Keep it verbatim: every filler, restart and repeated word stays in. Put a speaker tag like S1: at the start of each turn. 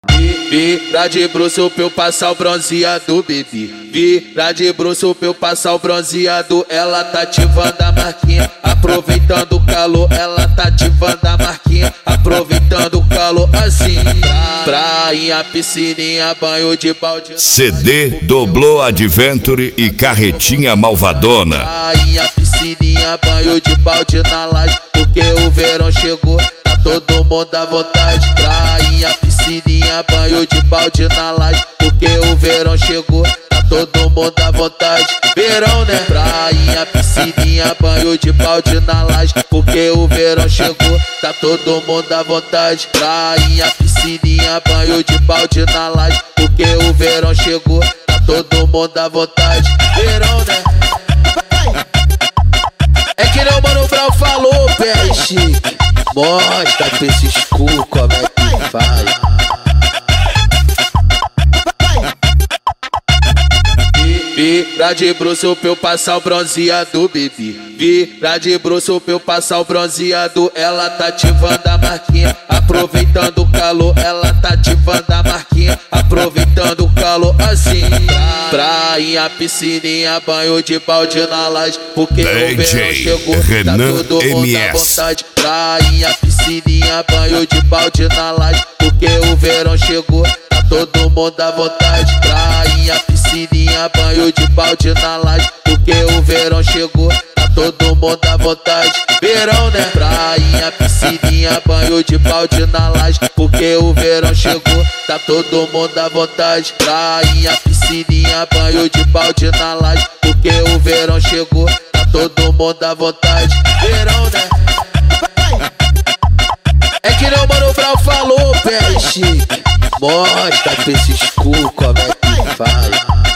S1: Vira de bruxo pra eu passar o bronzeado, bebê. Vira de bruxo pra eu passar o bronzeado. Ela tá ativando a marquinha, aproveitando o calor. Ela tá ativando a marquinha, aproveitando o calor. Assim, prainha, piscininha, banho de balde.
S2: C D Doblô Adventure e Carretinha Malvadona.
S1: Prainha, piscininha, banho de balde na laje. Porque o verão chegou, tá todo mundo à vontade. Prainha, piscininha, banho de balde na laje. Porque o verão chegou, tá todo mundo à vontade. Verão, né? Prainha, piscininha, banho de balde na laje. Porque o verão chegou, tá todo mundo à vontade. Prainha, piscininha, banho de balde na laje. Porque o verão chegou, tá todo mundo à vontade. Verão, né? É que nem o Mano Brown falou, pé chique. Mostra pra esses cu como é que faz. Vira de bruxo pra eu passar o bronzeado, bebê. Vira de bruxo pra eu passar o bronzeado. Ela tá ativando a marquinha, aproveitando o calor. Ela tá ativando a marquinha, aproveitando o calor. Assim, prainha, piscininha, banho de balde na laje. Porque o verão chegou, tá todo mundo à vontade. Prainha, piscininha, banho de balde na laje. Porque o verão chegou, tá todo mundo à vontade. Prainha, piscininha, banho de balde na laje. Porque o verão chegou, tá todo mundo à vontade. Verão, né? Prainha, piscininha, banho de balde na laje. Porque o verão chegou, tá todo mundo à vontade. Prainha, piscininha, banho de balde na laje. Porque o verão chegou, tá todo mundo à vontade. Verão, né? É que nem o Mano Brown falou, pé chique. Mostra pra esses cu como é que faz.